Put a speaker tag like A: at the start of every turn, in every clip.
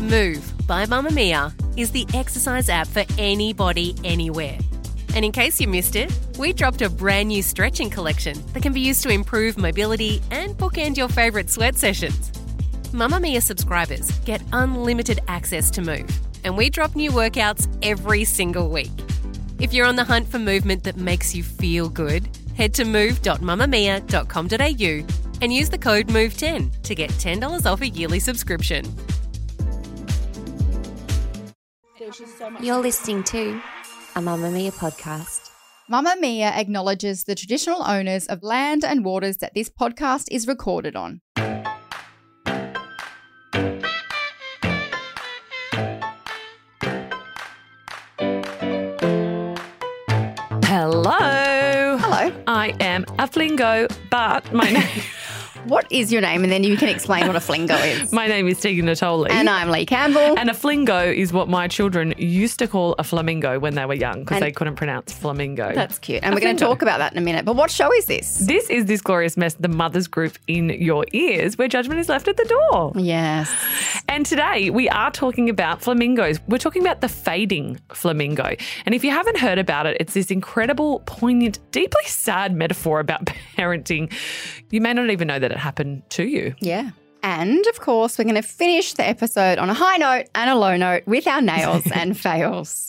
A: Move by Mamamia is the exercise app for anybody, anywhere. And in case you missed it, we dropped a brand new stretching collection that can be used to improve mobility and bookend your favourite sweat sessions. Mamamia subscribers get unlimited access to Move, and we drop new workouts every single week. If you're on the hunt for movement that makes you feel good, head to move.mamamia.com.au and use the code MOVE10 to get $10 off a yearly subscription.
B: You're listening to a Mamamia podcast.
C: Mamamia acknowledges the traditional owners of land and waters that this podcast is recorded on.
D: Hello.
C: Hello.
D: I am a flingo, but my name...
C: What is your name? And then you can explain what a flingo is.
D: My name is Tegan Natoli.
C: And I'm Lee Campbell.
D: And a flingo is what my children used to call a flamingo when they were young because they couldn't pronounce flamingo.
C: That's cute. And we're going to talk about that in a minute. But what show is this?
D: This is This Glorious Mess, the mother's group in your ears, where judgment is left at the door.
C: Yes.
D: And today we are talking about flamingos. We're talking about the fading flamingo. And if you haven't heard about it, it's this incredible, poignant, deeply sad metaphor about parenting. You may not even know that it happened to you.
C: Yeah. And, of course, we're going to finish the episode on a high note and a low note with our nails and fails.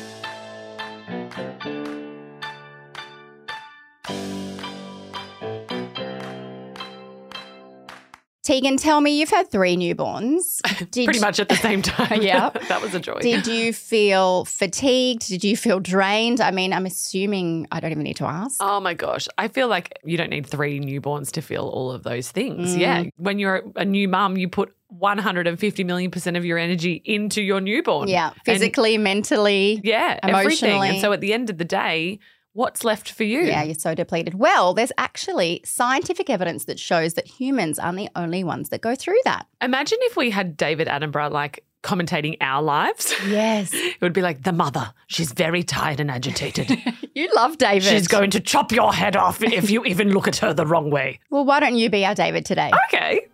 C: Tegan, tell me, you've had 3 newborns.
D: Pretty much at the same time.
C: Yeah.
D: That was a joy.
C: Did you feel fatigued? Did you feel drained? I mean, I'm assuming I don't even need to ask.
D: Oh my gosh. I feel like you don't need 3 newborns to feel all of those things. Yeah. When you're a new mum, you put 150 million% of your energy into your newborn.
C: Yeah. Physically, mentally,
D: yeah,
C: emotionally.
D: Everything. And so at the end of the day, what's left for you?
C: Yeah, you're so depleted. Well, there's actually scientific evidence that shows that humans aren't the only ones that go through that.
D: Imagine if we had David Attenborough like commentating our lives.
C: Yes.
D: It would be like, the mother, she's very tired and agitated.
C: You love David.
D: She's going to chop your head off if you even look at her the wrong way.
C: Well, why don't you be our David today?
D: Okay.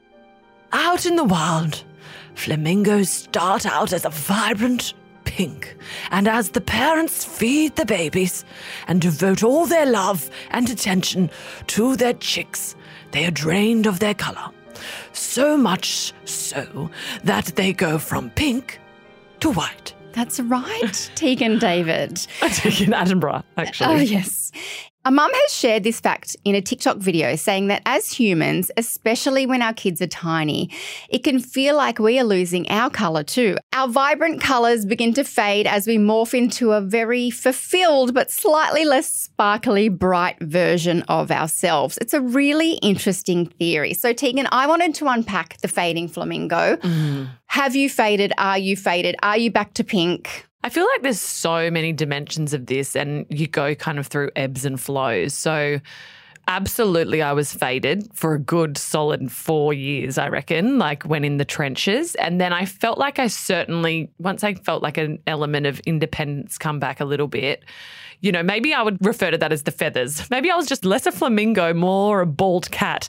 D: Out in the wild, flamingos start out as a vibrant pink, and as the parents feed the babies and devote all their love and attention to their chicks, they are drained of their colour. So much so that they go from pink to white.
C: That's right, Tegan David.
D: Tegan Attenborough, actually.
C: Oh, yes. A mum has shared this fact in a TikTok video saying that as humans, especially when our kids are tiny, it can feel like we are losing our colour too. Our vibrant colours begin to fade as we morph into a very fulfilled but slightly less sparkly, bright version of ourselves. It's a really interesting theory. So, Tegan, I wanted to unpack the fading flamingo. Have you faded? Are you faded? Are you back to pink?
D: I feel like there's so many dimensions of this and you go kind of through ebbs and flows. So absolutely I was faded for a good solid 4 years, I reckon, like when in the trenches. And then I felt like once I felt like an element of independence come back a little bit, you know, maybe I would refer to that as the feathers. Maybe I was just less a flamingo, more a bald cat.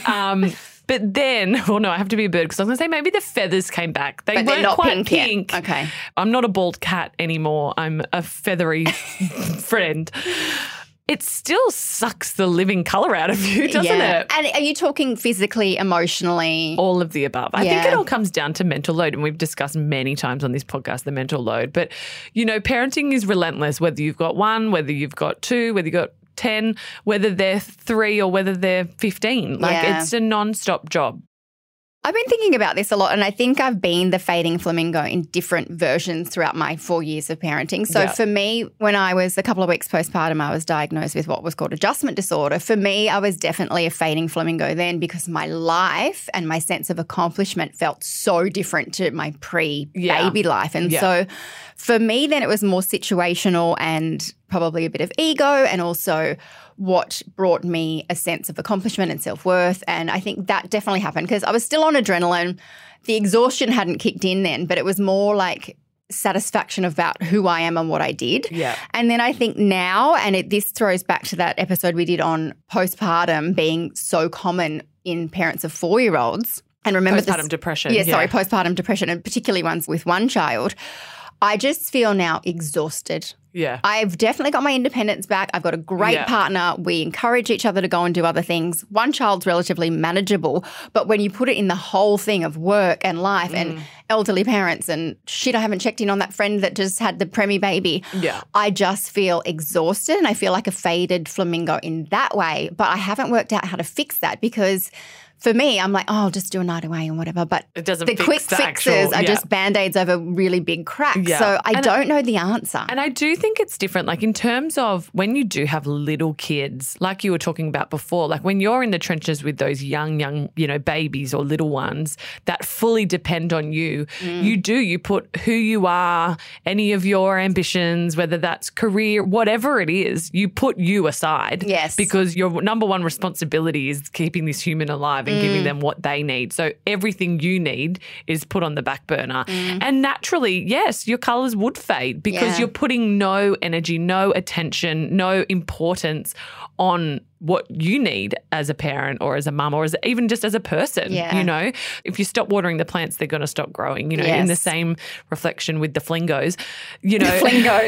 D: But then, no, I have to be a bird because I was going to say maybe the feathers came back. They weren't
C: not
D: quite
C: pink yet. Okay.
D: I'm not a bald cat anymore. I'm a feathery friend. It still sucks the living colour out of you, doesn't it?
C: And are you talking physically, emotionally?
D: All of the above. I think it all comes down to mental load, and we've discussed many times on this podcast the mental load. But, you know, parenting is relentless, whether you've got 1, whether you've got 2, whether you've got 10, whether they're 3 or whether they're 15. It's a non-stop job.
C: I've been thinking about this a lot, and I think I've been the fading flamingo in different versions throughout my 4 years of parenting. So for me, when I was a couple of weeks postpartum, I was diagnosed with what was called adjustment disorder. For me, I was definitely a fading flamingo then because my life and my sense of accomplishment felt so different to my pre-baby life. And so for me then it was more situational and probably a bit of ego, and also what brought me a sense of accomplishment and self-worth. And I think that definitely happened because I was still on adrenaline. The exhaustion hadn't kicked in then, but it was more like satisfaction about who I am and what I did.
D: Yeah.
C: And then I think now, and this throws back to that episode we did on postpartum being so common in parents of 4-year-olds, and remember
D: postpartum depression.
C: Yeah, sorry, postpartum depression, and particularly ones with one child. I just feel now exhausted.
D: Yeah.
C: I've definitely got my independence back. I've got a great partner. We encourage each other to go and do other things. One child's relatively manageable, but when you put it in the whole thing of work and life and elderly parents and shit, I haven't checked in on that friend that just had the preemie baby.
D: Yeah.
C: I just feel exhausted and I feel like a faded flamingo in that way, but I haven't worked out how to fix that because for me, I'm like, oh, I'll just do a night away and whatever. But
D: it doesn't
C: the quick fixes are just Band-Aids over really big cracks. Yeah. So I don't know the answer.
D: And I do think it's different. Like in terms of when you do have little kids, like you were talking about before, like when you're in the trenches with those young, babies or little ones that fully depend on you, you put who you are, any of your ambitions, whether that's career, whatever it is, you put you aside.
C: Yes.
D: Because your number one responsibility is keeping this human alive and giving them what they need. So everything you need is put on the back burner. And naturally, yes, your colours would fade because you're putting no energy, no attention, no importance on what you need as a parent or as a mum or as even just as a person, you know. If you stop watering the plants, they're going to stop growing, you know, in the same reflection with the flingos, you know.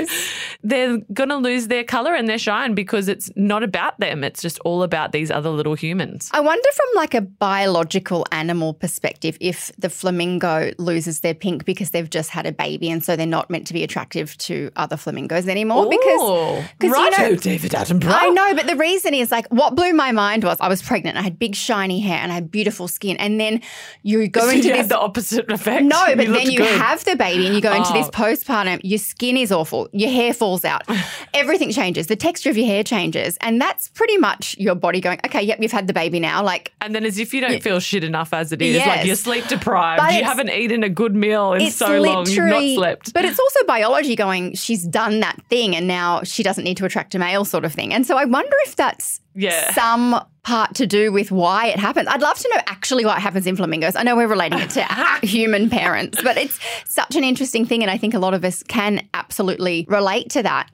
D: They're going to lose their colour and their shine because it's not about them. It's just all about these other little humans.
C: I wonder from like a biological animal perspective if the flamingo loses their pink because they've just had a baby and so they're not meant to be attractive to other flamingos anymore.
D: Because
C: you know,
D: David Attenborough.
C: I know, but the reason is like what blew my mind was I was pregnant. I had big shiny hair and I had beautiful skin. And then you go into this.
D: The opposite effect.
C: No, but then you have the baby and you go into this postpartum. Your skin is awful. Your hair falls out. Everything changes. The texture of your hair changes. And that's pretty much your body going, okay, yep, you've had the baby now. Like,
D: and then as if you don't feel shit enough as it is. Like you're sleep deprived. You haven't eaten a good meal in so long. You've not slept.
C: But it's also biology going, she's done that thing and now she doesn't need to attract a male sort of thing. And so I wonder if that's some part to do with why it happens. I'd love to know actually what happens in flamingos. I know we're relating it to human parents, but it's such an interesting thing and I think a lot of us can absolutely relate to that.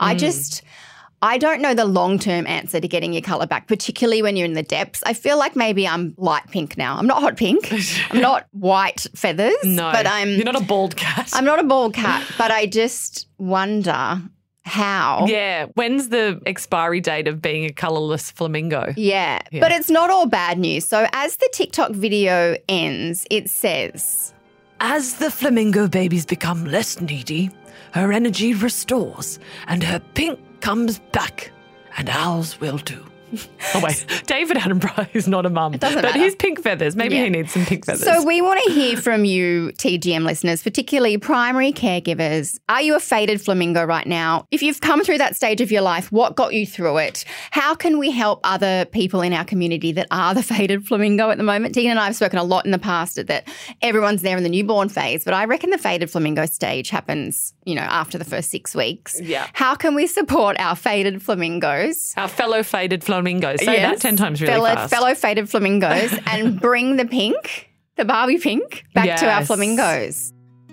C: I don't know the long-term answer to getting your colour back, particularly when you're in the depths. I feel like maybe I'm light pink now. I'm not hot pink. I'm not white feathers.
D: No,
C: but
D: you're not a bald cat.
C: I'm not a bald cat, but I just wonder how.
D: Yeah. When's the expiry date of being a colourless flamingo?
C: Yeah. But it's not all bad news. So as the TikTok video ends, it says,
D: as the flamingo babies become less needy, her energy restores and her pink comes back, and ours will too. Oh, wait. David Attenborough is not a mum. It doesn't matter. He's pink feathers. Maybe he needs some pink feathers.
C: So we want to hear from you, TGM listeners, particularly primary caregivers. Are you a faded flamingo right now? If you've come through that stage of your life, what got you through it? How can we help other people in our community that are the faded flamingo at the moment? Tegan and I have spoken a lot in the past that everyone's there in the newborn phase, but I reckon the faded flamingo stage happens, you know, after the first 6 weeks.
D: Yeah.
C: How can we support our faded flamingos?
D: Our fellow faded flamingos. Say that 10 times really fast.
C: Fellow faded flamingos and bring the pink, the Barbie pink, back to our flamingos.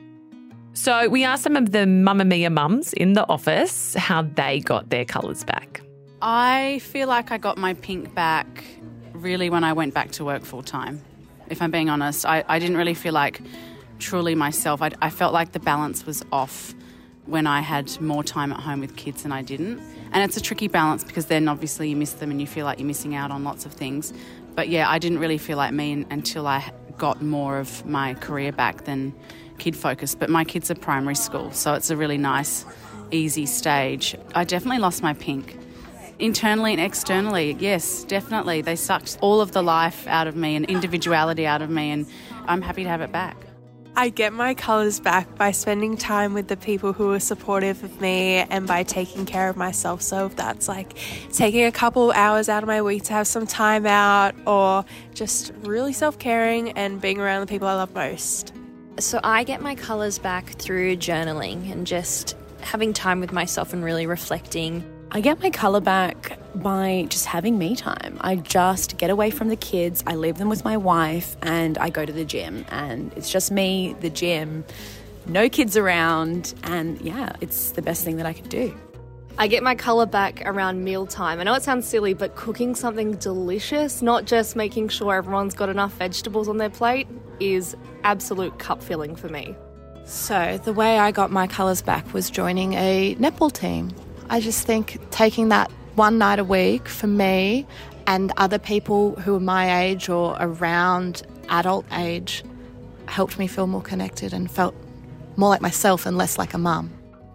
D: So we asked some of the Mamamia mums in the office how they got their colours back.
E: I feel like I got my pink back really when I went back to work full time. If I'm being honest, I didn't really feel like truly myself. I felt like the balance was off when I had more time at home with kids than I didn't. And it's a tricky balance because then obviously you miss them and you feel like you're missing out on lots of things. But yeah, I didn't really feel like me until I got more of my career back than kid focused. But my kids are primary school, so it's a really nice, easy stage. I definitely lost my pink. Internally and externally, yes, definitely. They sucked all of the life out of me and individuality out of me, and I'm happy to have it back.
F: I get my colours back by spending time with the people who are supportive of me and by taking care of myself. So if that's like taking a couple hours out of my week to have some time out or just really self-caring and being around the people I love most.
G: So I get my colours back through journaling and just having time with myself and really reflecting.
H: I get my colour back by just having me time. I just get away from the kids, I leave them with my wife, and I go to the gym. And it's just me, the gym, no kids around, and yeah, it's the best thing that I could do.
I: I get my colour back around mealtime. I know it sounds silly, but cooking something delicious, not just making sure everyone's got enough vegetables on their plate, is absolute cup filling for me.
F: So the way I got my colours back was joining a netball team. I just think taking that one night a week for me and other people who are my age or around adult age helped me feel more connected and felt more like myself and less like a mum.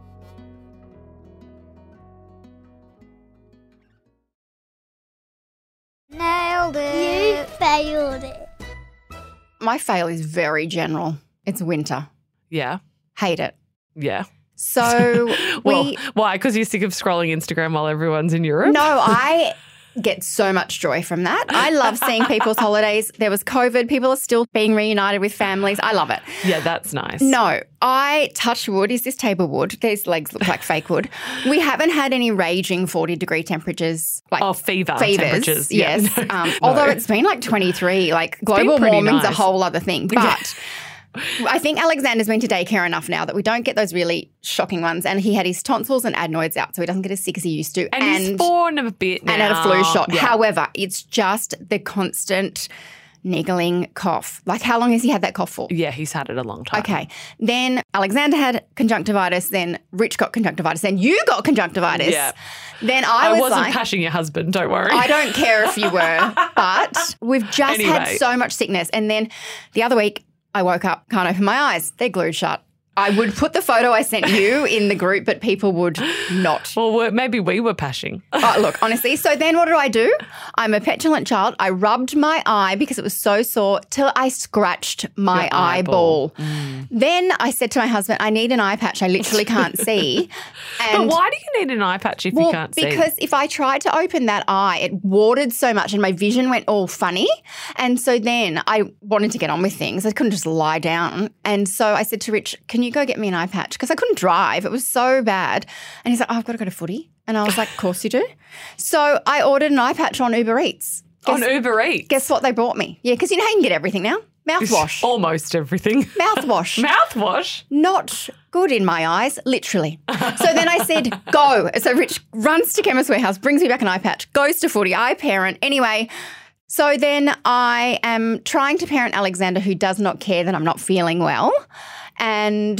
J: Nailed it. You failed it.
C: My fail is very general. It's winter.
D: Yeah.
C: Hate it.
D: Yeah.
C: So
D: Well, why? Because you're sick of scrolling Instagram while everyone's in Europe?
C: No, I get so much joy from that. I love seeing people's holidays. There was COVID. People are still being reunited with families. I love it.
D: Yeah, that's nice.
C: No, I touch wood. Is this table wood? These legs look like fake wood. We haven't had any raging 40-degree temperatures. Like
D: fevers.
C: Temperatures. Yes.
D: No.
C: Although it's been like 23. Like global warming's a whole other thing. But I think Alexander's been to daycare enough now that we don't get those really shocking ones. And he had his tonsils and adenoids out, so he doesn't get as sick as he used to.
D: And he's 4 and a bit now.
C: And had a flu shot.
D: Yeah.
C: However, it's just the constant niggling cough. Like, how long has he had that cough for?
D: Yeah, he's had it a long time.
C: Okay. Then Alexander had conjunctivitis. Then Rich got conjunctivitis. Then you got conjunctivitis.
D: Yeah.
C: Then I
D: wasn't
C: like,
D: pashing your husband, don't worry.
C: I don't care if you were. But we've just had so much sickness. And then the other week, I woke up, can't open my eyes. They're glued shut. I would put the photo I sent you in the group, but people would not.
D: Well, maybe we were pashing.
C: Look, honestly. So then what do? I'm a petulant child. I rubbed my eye because it was so sore till I scratched my eyeball. Then I said to my husband, I need an eye patch. I literally can't see.
D: But why do you need an eye patch if you can't see?
C: Because if I tried to open that eye, it watered so much and my vision went all funny. And so then I wanted to get on with things. I couldn't just lie down. And so I said to Rich, can you go get me an eye patch? Because I couldn't drive. It was so bad. And he's like, I've got to go to footy. And I was like, of course you do. So I ordered an eye patch on Uber Eats.
D: Uber Eats?
C: Guess what they brought me? Yeah, because you know how you can get everything now. Mouthwash.
D: Almost everything.
C: Mouthwash.
D: Mouthwash?
C: Not good in my eyes, literally. So then I said, go. So Rich runs to Chemist Warehouse, brings me back an eye patch, goes to footy, I parent. Anyway, so then I am trying to parent Alexander, who does not care that I'm not feeling well. And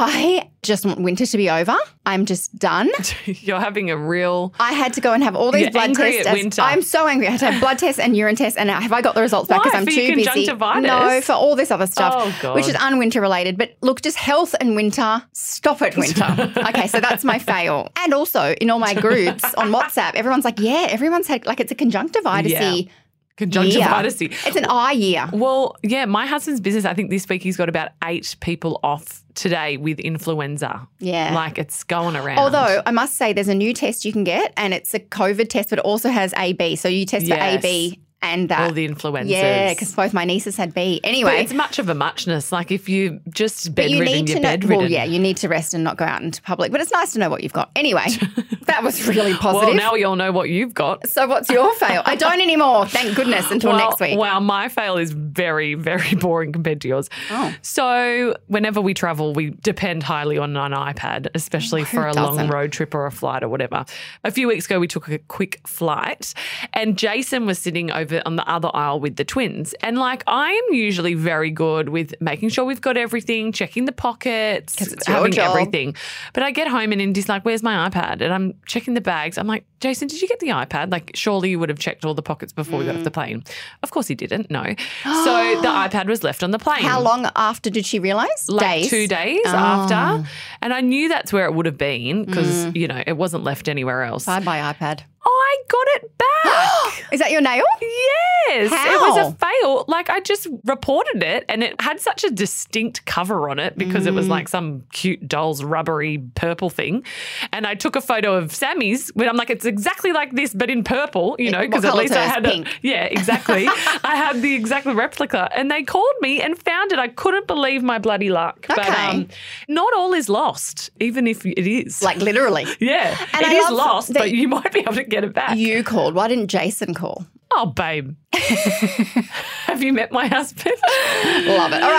C: I just want winter to be over. I'm just done.
D: You're having a real...
C: I had to go and have all these blood tests.
D: At winter.
C: I'm so angry. I had to have blood tests and urine tests. And have I got the results back because I'm too busy? No, for all this other stuff, which is unwinter related. But look, just health and winter. Stop it, winter. Okay, so that's my fail. And also in all my groups on WhatsApp, everyone's like, yeah, everyone's had, like, it's a conjunctivitis-y
D: conjunctivitis.
C: It's an eye year.
D: Well, yeah, my husband's business, I think this week he's got about 8 people off today with influenza.
C: Yeah.
D: Like it's going around.
C: Although I must say there's a new test you can get and it's a COVID test, but it also has AB. So you test for AB and that.
D: All the influenzas.
C: Yeah, because both my nieces had B. Anyway.
D: But it's much of a muchness. Like if you just bedridden, you're bedridden.
C: Well, yeah, you need to rest and not go out into public. But it's nice to know what you've got. Anyway, that was really positive.
D: Well, now we all know what you've got.
C: So what's your fail? I don't anymore, thank goodness, until next week.
D: Wow, my fail is very, very boring compared to yours.
C: Oh.
D: So whenever we travel, we depend highly on an iPad, especially for a long road trip or a flight or whatever. A few weeks ago, we took a quick flight and Jason was sitting over on the other aisle with the twins. And like I am usually very good with making sure we've got everything, checking the pockets, having everything. But I get home and Indy's like, where's my iPad? And I'm checking the bags. I'm like, Jason, did you get the iPad? Like surely you would have checked all the pockets before we got off the plane. Of course he didn't, no. So the iPad was left on the plane.
C: How long after did she realise?
D: Like days? 2 days after. And I knew that's where it would have been because, you know, it wasn't left anywhere else.
C: Bye-bye iPad.
D: I got it back.
C: Is that your nail?
D: Yes.
C: How?
D: It was a fail. Like I just reported it and it had such a distinct cover on it because it was like some cute doll's rubbery purple thing. And I took a photo of Sammy's when I'm like, it's exactly like this but in purple, you know, because at least I had
C: pink.
D: Yeah, exactly. I had the exact replica and they called me and found it. I couldn't believe my bloody luck.
C: Okay.
D: But not all is lost, even if it is.
C: Like literally.
D: Yeah. And it is lost, but you might be able to get it back.
C: You called. Why didn't Jason call?
D: Oh, babe. Have you met my husband?
C: Love it. All right, my nail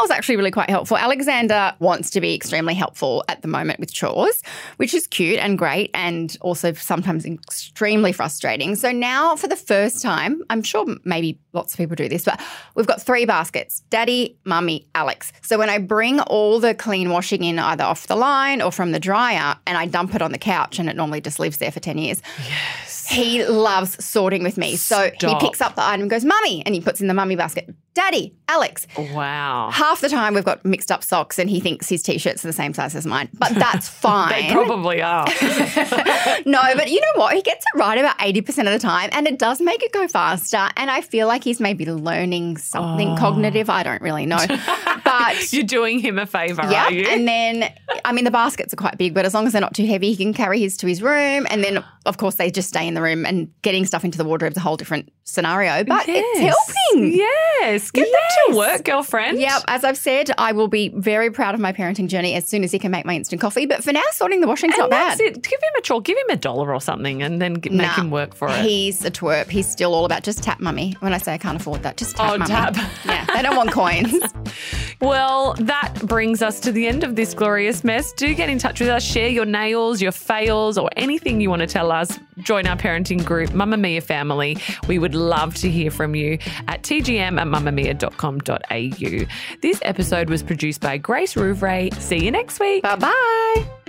C: Dale's actually really quite helpful. Alexander wants to be extremely helpful at the moment with chores, which is cute and great and also sometimes extremely frustrating. So now for the first time, I'm sure maybe lots of people do this, but we've got 3 baskets, Daddy, Mummy, Alex. So when I bring all the clean washing in either off the line or from the dryer and I dump it on the couch and it normally just lives there for 10 years.
D: Yes.
C: He loves sorting with me. So he picks up the item and goes, Mummy, and he puts in the Mummy basket. Daddy, Alex.
D: Wow.
C: Half the time we've got mixed up socks and he thinks his T-shirts are the same size as mine. But that's fine.
D: They probably are.
C: No, but you know what? He gets it right about 80% of the time and it does make it go faster. And I feel like he's maybe learning something cognitive. I don't really know. But
D: you're doing him a favour,
C: yeah,
D: are you?
C: And then, I mean, the baskets are quite big, but as long as they're not too heavy, he can carry his to his room. And then, of course, they just stay in the room and getting stuff into the wardrobe is a whole different scenario. But it's helping.
D: Yes. Get that to work, girlfriend.
C: Yeah, as I've said, I will be very proud of my parenting journey as soon as he can make my instant coffee. But for now, sorting the washing's not bad.
D: It. Give him a chore. Give him $1 or something and then make him work for it.
C: He's a twerp. He's still all about just tap Mummy. When I say I can't afford that, just tap Mummy.
D: Tap.
C: Yeah, they don't want coins.
D: Well, that brings us to the end of this glorious mess. Do get in touch with us. Share your nails, your fails, or anything you want to tell us. Join our parenting group, Mamamia Family. We would love to hear from you at tgm@mamamia.com.au. This episode was produced by Grace Rouvray. See you next week.
C: Bye-bye.